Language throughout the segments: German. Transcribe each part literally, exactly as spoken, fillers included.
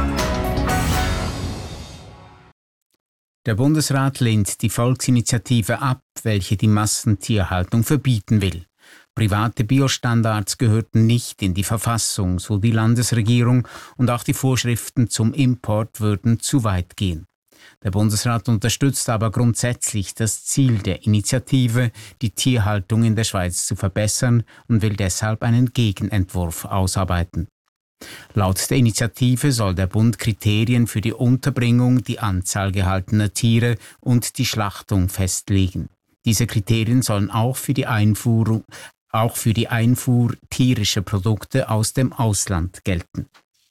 Der Bundesrat lehnt die Volksinitiative ab, welche die Massentierhaltung verbieten will. Private Biostandards gehörten nicht in die Verfassung, so die Landesregierung, und auch die Vorschriften zum Import würden zu weit gehen. Der Bundesrat unterstützt aber grundsätzlich das Ziel der Initiative, die Tierhaltung in der Schweiz zu verbessern, und will deshalb einen Gegenentwurf ausarbeiten. Laut der Initiative soll der Bund Kriterien für die Unterbringung, die Anzahl gehaltener Tiere und die Schlachtung festlegen. Diese Kriterien sollen auch für die Einfuhr, auch für die Einfuhr tierischer Produkte aus dem Ausland gelten.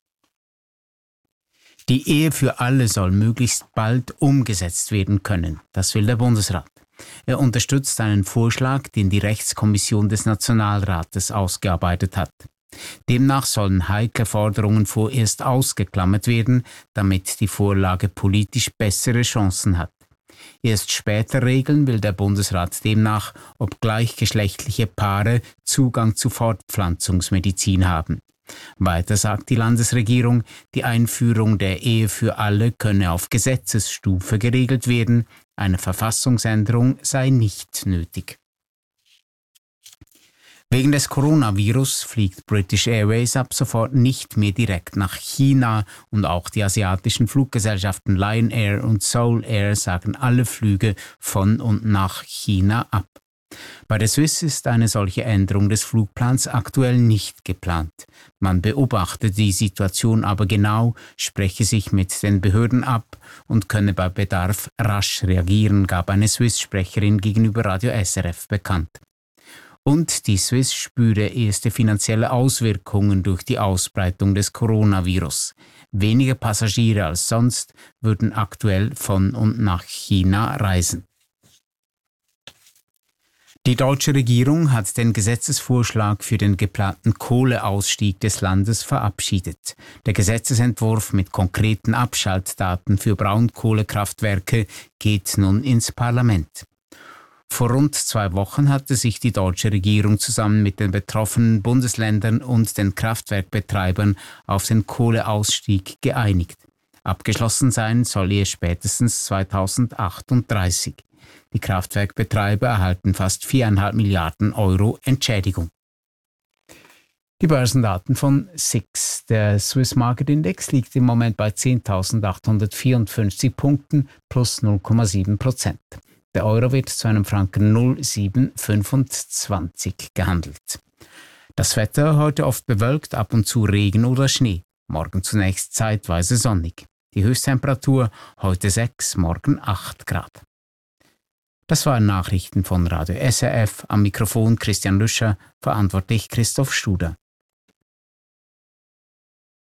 Die Ehe für alle soll möglichst bald umgesetzt werden können. Das will der Bundesrat. Er unterstützt einen Vorschlag, den die Rechtskommission des Nationalrates ausgearbeitet hat. Demnach sollen heikle Forderungen vorerst ausgeklammert werden, damit die Vorlage politisch bessere Chancen hat. Erst später regeln will der Bundesrat demnach, ob gleichgeschlechtliche Paare Zugang zu Fortpflanzungsmedizin haben. Weiter sagt die Landesregierung, die Einführung der Ehe für alle könne auf Gesetzesstufe geregelt werden, eine Verfassungsänderung sei nicht nötig. Wegen des Coronavirus fliegt British Airways ab sofort nicht mehr direkt nach China, und auch die asiatischen Fluggesellschaften Lion Air und Seoul Air sagen alle Flüge von und nach China ab. Bei der Swiss ist eine solche Änderung des Flugplans aktuell nicht geplant. Man beobachtet die Situation aber genau, spreche sich mit den Behörden ab und könne bei Bedarf rasch reagieren, gab eine Swiss-Sprecherin gegenüber Radio S R F bekannt. Und die Swiss spüre erste finanzielle Auswirkungen durch die Ausbreitung des Coronavirus. Weniger Passagiere als sonst würden aktuell von und nach China reisen. Die deutsche Regierung hat den Gesetzesvorschlag für den geplanten Kohleausstieg des Landes verabschiedet. Der Gesetzesentwurf mit konkreten Abschaltdaten für Braunkohlekraftwerke geht nun ins Parlament. Vor rund zwei Wochen hatte sich die deutsche Regierung zusammen mit den betroffenen Bundesländern und den Kraftwerkbetreibern auf den Kohleausstieg geeinigt. Abgeschlossen sein soll er spätestens zweitausendachtunddreißig. Die Kraftwerkbetreiber erhalten fast viereinhalb Milliarden Euro Entschädigung. Die Börsendaten von S I X. Der Swiss Market Index liegt im Moment bei zehntausendachthundertvierundfünfzig Punkten plus null Komma sieben Prozent. Der Euro wird zu einem Franken null Komma sieben fünfundzwanzig gehandelt. Das Wetter heute oft bewölkt, ab und zu Regen oder Schnee. Morgen zunächst zeitweise sonnig. Die Höchsttemperatur heute sechs, morgen acht Grad. Das waren Nachrichten von Radio S R F. Am Mikrofon Christian Lüscher, verantwortlich Christoph Studer.